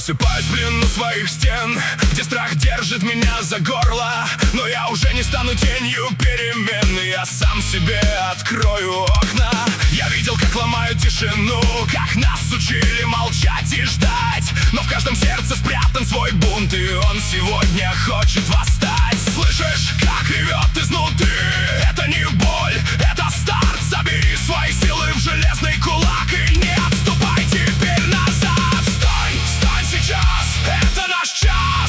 Просыпаюсь в плену своих стен, где страх держит меня за горло. Но я уже не стану тенью перемен, и я сам себе открою окна. Я видел, как ломают тишину, как нас учили молчать и ждать. Но в каждом сердце спрятан свой бунт, и он сегодня хочет восстать. Слышишь, как ревет изнутри? Это не боль, это старт. Собери свои силы в железный кулак и не отступай теперь назад. Встань, встань сейчас, это наш час.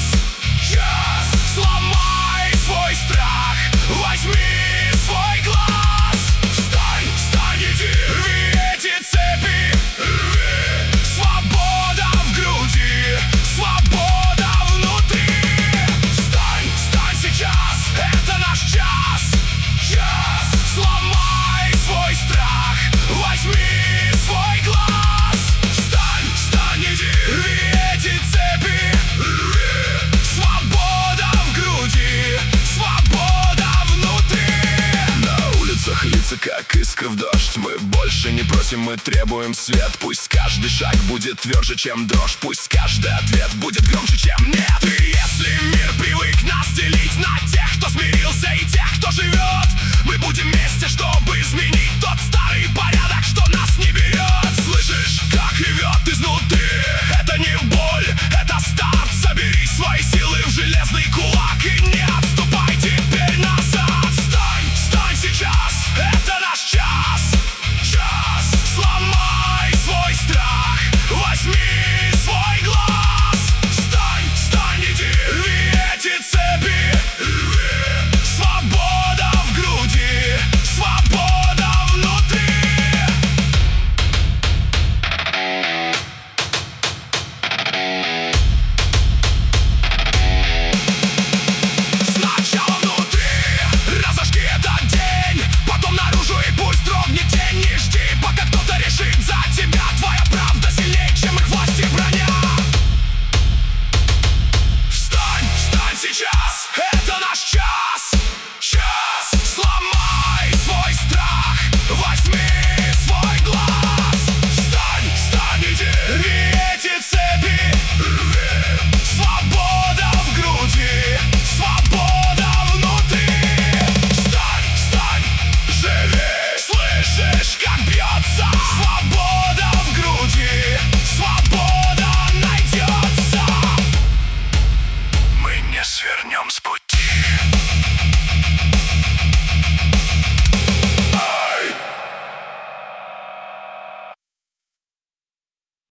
Сломай свой страх, возьми свой глаз. Встань, встань, иди, рви эти цепи, рви. Свобода в груди, свобода внутри. Встань, встань сейчас, это наш час. Сломай свой страх, возьми свой глаз. Встань, встань, иди, рви эти цепи, рви. Свобода в груди, свобода внутри. На улицах лица как искры в дождь. Мы больше не просим, мы требуем свет. Пусть каждый шаг будет тверже, чем дрожь. Пусть каждый ответ будет громче, чем нет. И если мир привык нас делить на тех, кто смирился, и тех, кто живет, мы будем вместе, чтобы изменить тот старый порядок, что нас не берет. Слышишь, как ревет изнутри?